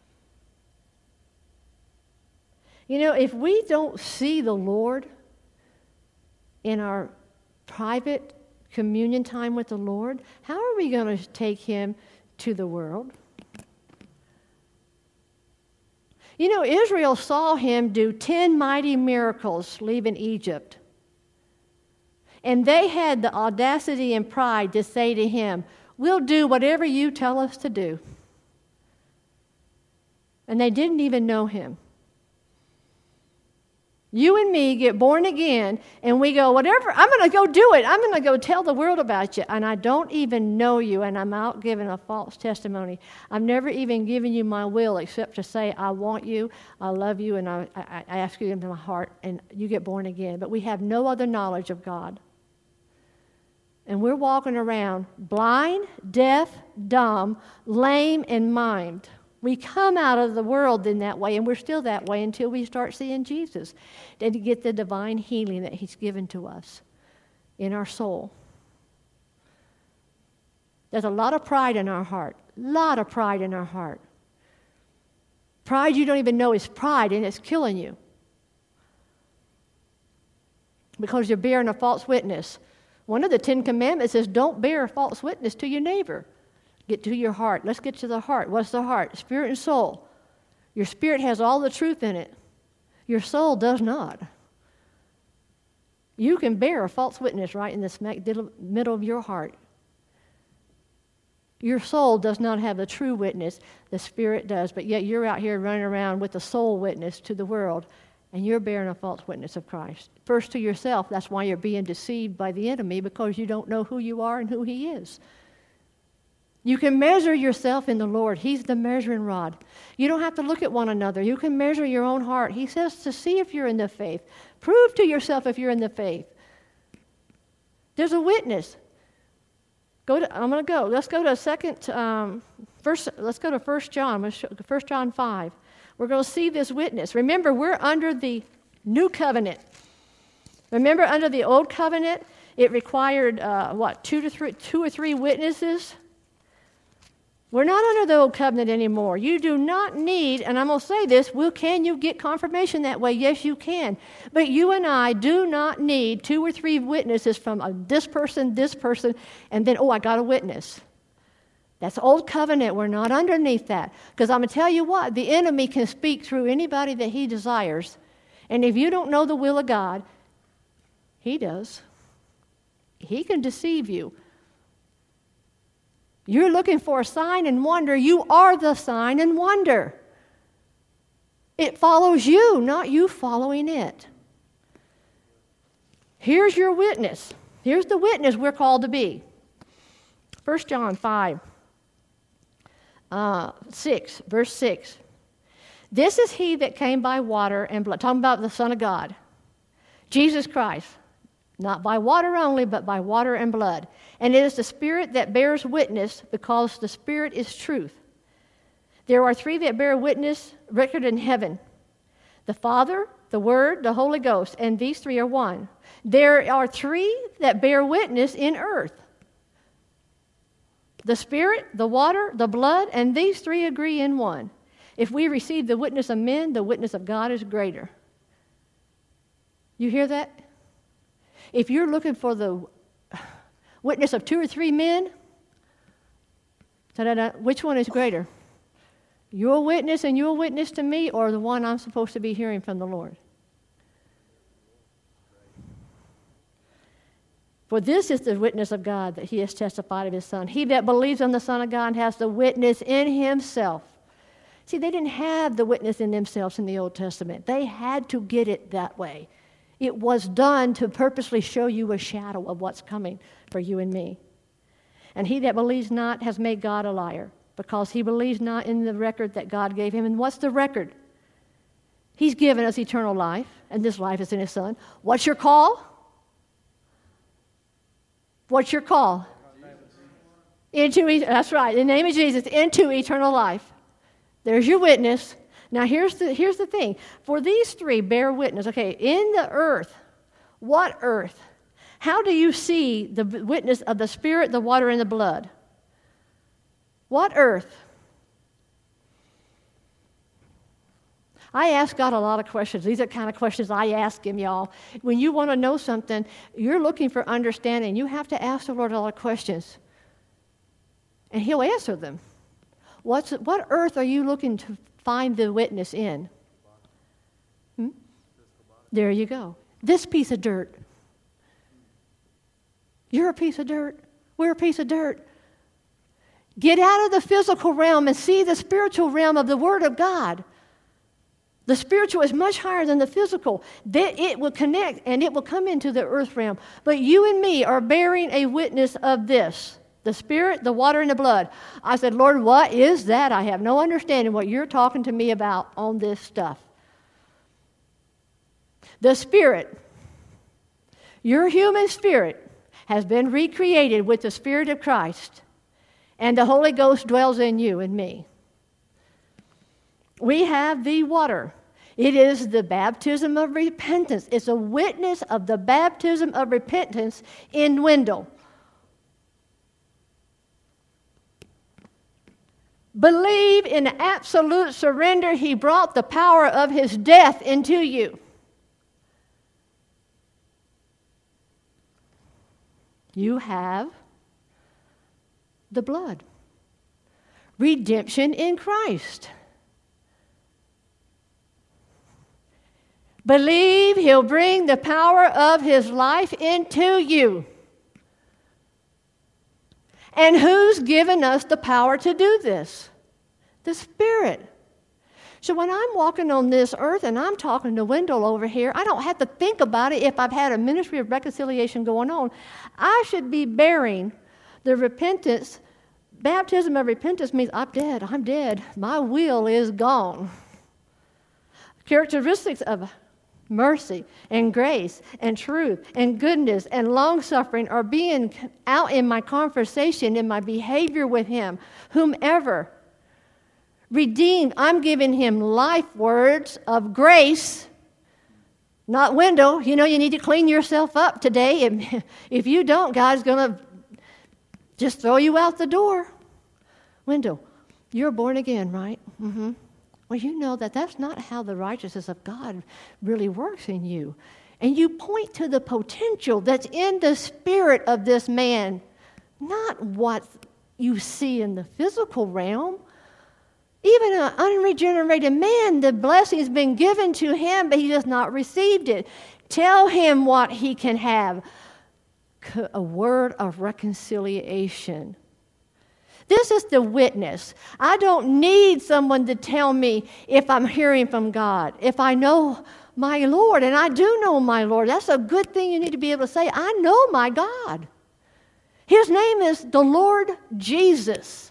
You know, if we don't see the Lord in our private communion time with the Lord, how are we going to take him to the world? You know, Israel saw him do 10 mighty miracles leaving Egypt. And they had the audacity and pride to say to him, we'll do whatever you tell us to do. And they didn't even know him. You and me get born again, and we go, whatever, I'm going to go do it. I'm going to go tell the world about you. And I don't even know you, and I'm out giving a false testimony. I've never even given you my will except to say, I want you, I love you, and I ask you into my heart, and you get born again. But we have no other knowledge of God. And we're walking around blind, deaf, dumb, lame, and maimed. We come out of the world in that way, and we're still that way until we start seeing Jesus and to get the divine healing that he's given to us in our soul. There's a lot of pride in our heart, Pride you don't even know is pride, and it's killing you because you're bearing a false witness. One of the 10 Commandments says, don't bear a false witness to your neighbor. Get to your heart. Let's get to the heart. What's the heart? Spirit and soul. Your spirit has all the truth in it. Your soul does not. You can bear a false witness right in the middle of your heart. Your soul does not have the true witness. The spirit does. But yet you're out here running around with the soul witness to the world, and you're bearing a false witness of Christ. First to yourself. That's why you're being deceived by the enemy, because you don't know who you are and who he is. You can measure yourself in the Lord. He's the measuring rod. You don't have to look at one another. You can measure your own heart. He says to see if you're in the faith. Prove to yourself if you're in the faith. There's a witness. I'm going to go. Let's go to let's go to 1 John. 1 John 5. We're going to see this witness. Remember, we're under the new covenant. Remember, under the old covenant, it required, 2 or 3 witnesses? We're not under the old covenant anymore. You do not need, and I'm going to say this, can you get confirmation that way? Yes, you can. But you and I do not need 2 or 3 witnesses from this person, and then, I got a witness. That's old covenant. We're not underneath that. Because I'm going to tell you what, the enemy can speak through anybody that he desires. And if you don't know the will of God, he does. He can deceive you. You're looking for a sign and wonder. You are the sign and wonder. It follows you, not you following it. Here's your witness. Here's the witness we're called to be. 1 John 5, 6, verse 6. This is he that came by water and blood. Talking about the Son of God, Jesus Christ. Not by water only, but by water and blood. And it is the Spirit that bears witness, because the Spirit is truth. There are 3 that bear witness, record in heaven: the Father, the Word, the Holy Ghost, and these 3 are one. There are 3 that bear witness in earth: the Spirit, the water, the blood, and these 3 agree in one. If we receive the witness of men, the witness of God is greater. You hear that? If you're looking for the witness of 2 or 3 men, which one is greater? Your witness and your witness to me, or the one I'm supposed to be hearing from the Lord? For this is the witness of God, that he has testified of his Son. He that believes on the Son of God has the witness in himself. See, they didn't have the witness in themselves in the Old Testament. They had to get it that way. It was done to purposely show you a shadow of what's coming for you and me. And he that believes not has made God a liar, because he believes not in the record that God gave him. And what's the record? He's given us eternal life, and this life is in his Son. What's your call? What's your call? That's right, in the name of Jesus, into eternal life. There's your witness. Now here's the thing. For these 3 bear witness. Okay, in the earth, what earth? How do you see the witness of the Spirit, the water, and the blood? What earth? I ask God a lot of questions. These are the kind of questions I ask him, y'all. When you want to know something, you're looking for understanding. You have to ask the Lord a lot of questions. And he'll answer them. What earth are you looking to find the witness in? There you go. This piece of dirt. You're a piece of dirt. We're a piece of dirt. Get out of the physical realm and see the spiritual realm of the Word of God. The spiritual is much higher than the physical. It will connect and it will come into the earth realm. But you and me are bearing a witness of this. The Spirit, the water, and the blood. I said, Lord, what is that? I have no understanding what you're talking to me about on this stuff. The Spirit, your human spirit, has been recreated with the Spirit of Christ. And the Holy Ghost dwells in you and me. We have the water. It is the baptism of repentance. It's a witness of the baptism of repentance in Wendell. Believe in absolute surrender. He brought the power of his death into you. You have the blood. Redemption in Christ. Believe he'll bring the power of his life into you. And who's given us the power to do this? The Spirit. So when I'm walking on this earth and I'm talking to Wendell over here, I don't have to think about it if I've had a ministry of reconciliation going on. I should be bearing the repentance. Baptism of repentance means I'm dead. My will is gone. Characteristics of mercy and grace and truth and goodness and long-suffering are being out in my conversation, in my behavior with him, whomever. Redeemed, I'm giving him life words of grace, not Wendell. You know, you need to clean yourself up today. If you don't, God's going to just throw you out the door. Wendell, you're born again, right? Mm-hmm. Well, you know that that's not how the righteousness of God really works in you. And you point to the potential that's in the spirit of this man, not what you see in the physical realm. Even an unregenerated man, the blessing's been given to him, but he has not received it. Tell him what he can have. A word of reconciliation. This is the witness. I don't need someone to tell me if I'm hearing from God. If I know my Lord, and I do know my Lord, that's a good thing you need to be able to say. I know my God. His name is the Lord Jesus.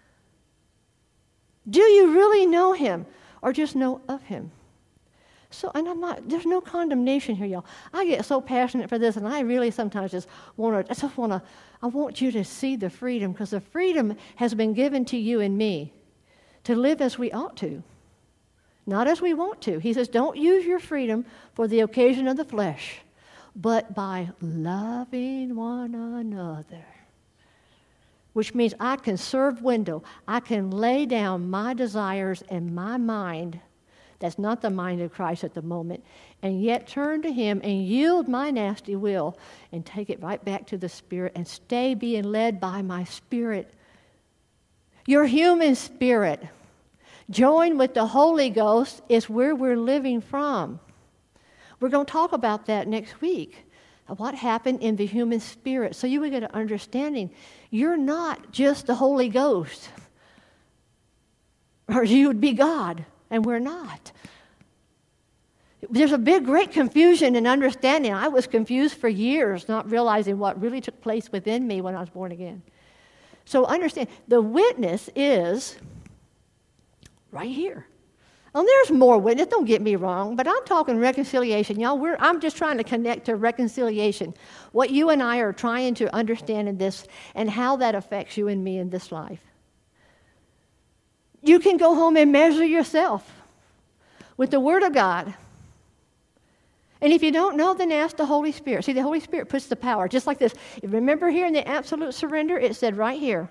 Do you really know him or just know of him? So, and there's no condemnation here, y'all. I get so passionate for this, and I really sometimes I want you to see the freedom, because the freedom has been given to you and me to live as we ought to, not as we want to. He says, don't use your freedom for the occasion of the flesh, but by loving one another. Which means I can serve Wendell. I can lay down my desires and my mind that's not the mind of Christ at the moment, and yet turn to Him and yield my nasty will and take it right back to the Spirit and stay being led by my Spirit. Your human spirit, joined with the Holy Ghost, is where we're living from. We're going to talk about that next week, of what happened in the human spirit. So you will get an understanding. You're not just the Holy Ghost, or you would be God, and we're not. There's a great confusion in understanding. I was confused for years, not realizing what really took place within me when I was born again. So understand, the witness is right here. Oh, there's more witness, don't get me wrong, but I'm talking reconciliation. Y'all, I'm just trying to connect to reconciliation, what you and I are trying to understand in this and how that affects you and me in this life. You can go home and measure yourself with the Word of God. And if you don't know, then ask the Holy Spirit. See, the Holy Spirit puts the power, just like this. Remember here in the absolute surrender, it said right here,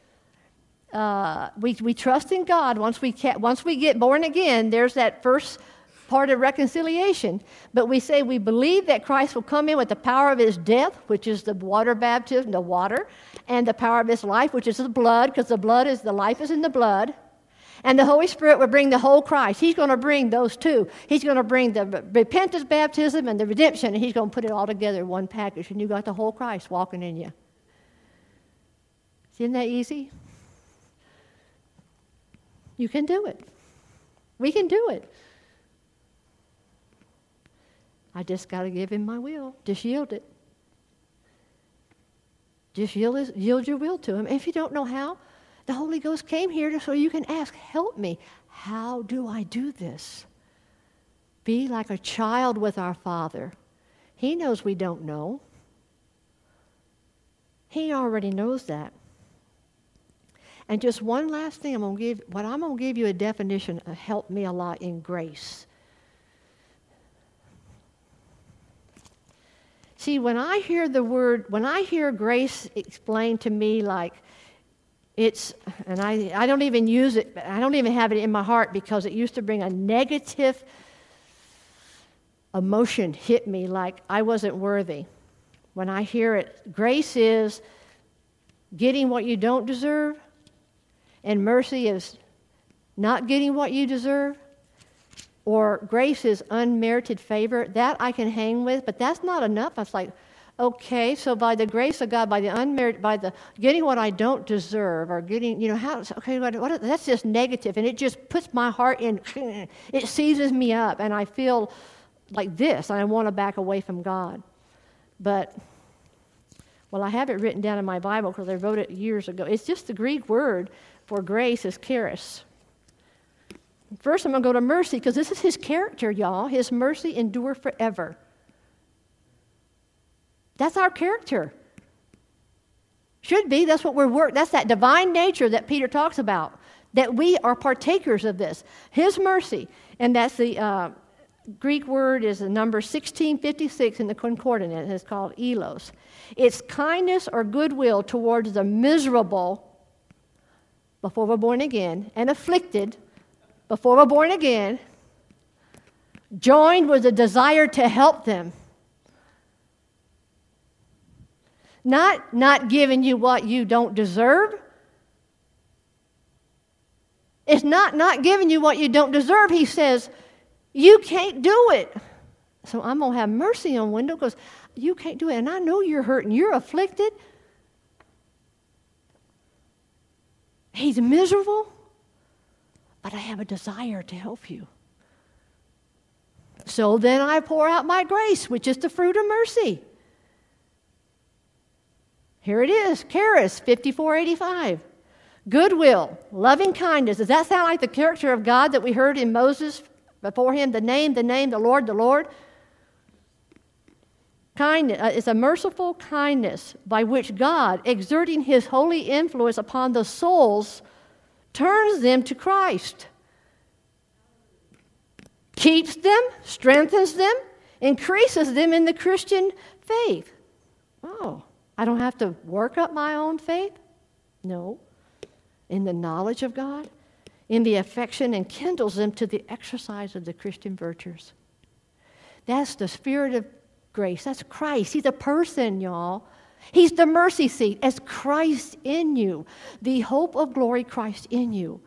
we trust in God. Once we get born again, there's that first part of reconciliation. But we say we believe that Christ will come in with the power of His death, which is the water baptism, the water, and the power of His life, which is the blood, because the life is in the blood. And the Holy Spirit will bring the whole Christ. He's going to bring those two. He's going to bring the repentance baptism and the redemption, and He's going to put it all together in one package, and you got the whole Christ walking in you. Isn't that easy? You can do it. We can do it. I just got to give Him my will. Just yield it. Just yield your will to Him. And if you don't know how, the Holy Ghost came here so you can ask, help me. How do I do this? Be like a child with our Father. He knows we don't know. He already knows that. And just one last thing, I'm going to give you a definition of help me a lot in grace. See, when I hear grace explained to me like and I don't even use it, I don't even have it in my heart because it used to bring a negative emotion hit me like I wasn't worthy. When I hear it, grace is getting what you don't deserve, and mercy is not getting what you deserve, or grace is unmerited favor. That I can hang with, but that's not enough. I was like, okay, so by the grace of God, by the getting what I don't deserve, or getting, that's just negative, and it just puts my heart in, it seizes me up, and I feel like this, and I want to back away from God. But, well, I have it written down in my Bible because I wrote it years ago. It's just the Greek word for grace is charis. First, I'm going to go to mercy because this is His character, y'all. His mercy endure forever. That's our character. Should be. That's what that's that divine nature that Peter talks about, that we are partakers of this. His mercy, and that's the Greek word is the number 1656 in the concordance. It's called elos. It's kindness or goodwill towards the miserable before we're born again, and afflicted before we're born again, joined with a desire to help them. Not giving you what you don't deserve. It's not giving you what you don't deserve. He says, you can't do it. So I'm going to have mercy on Wendell because you can't do it. And I know you're hurting. You're afflicted. He's miserable. But I have a desire to help you. So then I pour out my grace, which is the fruit of mercy. Here it is, charis, 5485. Goodwill, loving kindness. Does that sound like the character of God that we heard in Moses before him? The name, the Lord, the Lord. Kindness is a merciful kindness by which God, exerting His holy influence upon the souls, turns them to Christ. Keeps them, strengthens them, increases them in the Christian faith. Oh, I don't have to work up my own faith? No. In the knowledge of God, in the affection and kindles them to the exercise of the Christian virtues. That's the Spirit of grace. That's Christ. He's a person, y'all. He's the mercy seat as Christ in you, the hope of glory, Christ in you.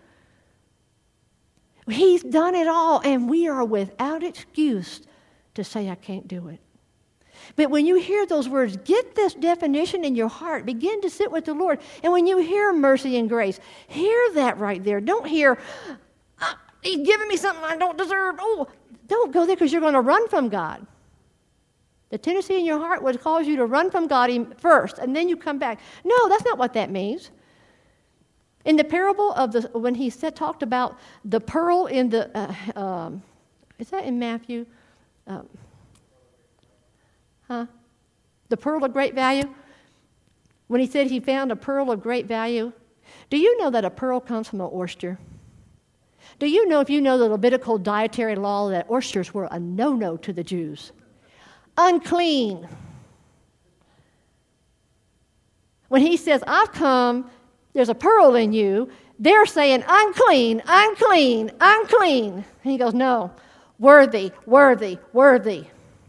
He's done it all, and we are without excuse to say, I can't do it. But when you hear those words, get this definition in your heart. Begin to sit with the Lord. And when you hear mercy and grace, hear that right there. Don't hear, He's giving me something I don't deserve. Oh, don't go there because you're going to run from God. The tendency in your heart would cause you to run from God first, and then you come back. No, that's not what that means. In the parable of when he talked about the pearl in the, is that in Matthew? The pearl of great value? When he said he found a pearl of great value, do you know that a pearl comes from an oyster? Do you know, if you know the Levitical dietary law, that oysters were a no-no to the Jews? Unclean. When he says, I've come, there's a pearl in you, they're saying, unclean, unclean, unclean. And he goes, no, worthy, worthy, worthy.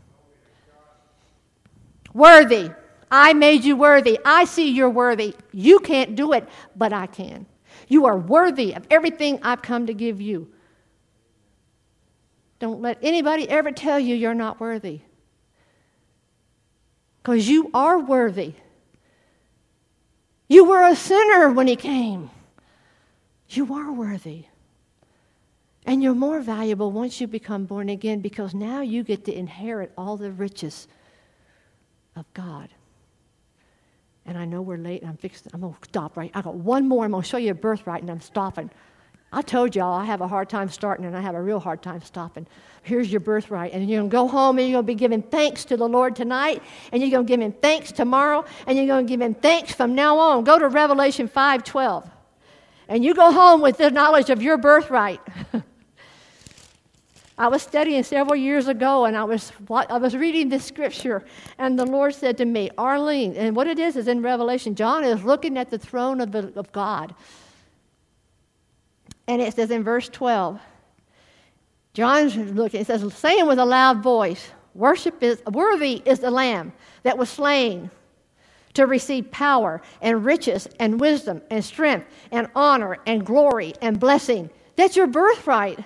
Worthy. I made you worthy. I see you're worthy. You can't do it, but I can. You are worthy of everything I've come to give you. Don't let anybody ever tell you you're not worthy. Because you are worthy. You were a sinner when he came. You are worthy. And you're more valuable once you become born again, because now you get to inherit all the riches of God. And I know we're late, and I'm going to stop right. I got one more. I'm going to show you a birthright, and I'm stopping. I told y'all I have a hard time starting, and I have a real hard time stopping. Here's your birthright. And you're going to go home, and you're going to be giving thanks to the Lord tonight, and you're going to give him thanks tomorrow, and you're going to give him thanks from now on. Go to Revelation 5:12. And you go home with the knowledge of your birthright. I was studying several years ago, and I was reading this scripture, and the Lord said to me, Arlene, and what it is in Revelation, John is looking at the throne of God. And it says in verse 12, John's looking, it says, saying with a loud voice, worthy is the Lamb that was slain to receive power and riches and wisdom and strength and honor and glory and blessing. That's your birthright.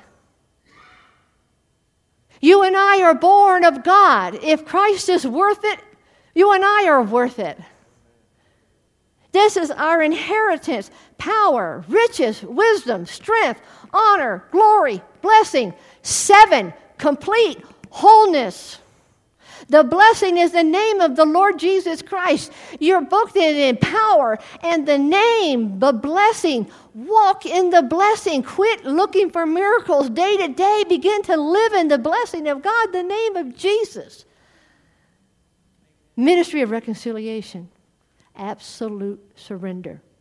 You and I are born of God. If Christ is worth it, you and I are worth it. This is our inheritance: power, riches, wisdom, strength, honor, glory, blessing. 7, complete wholeness. The blessing is the name of the Lord Jesus Christ. You're booked in power and the name, the blessing. Walk in the blessing. Quit looking for miracles day to day. Begin to live in the blessing of God, the name of Jesus. Ministry of reconciliation. Absolute surrender.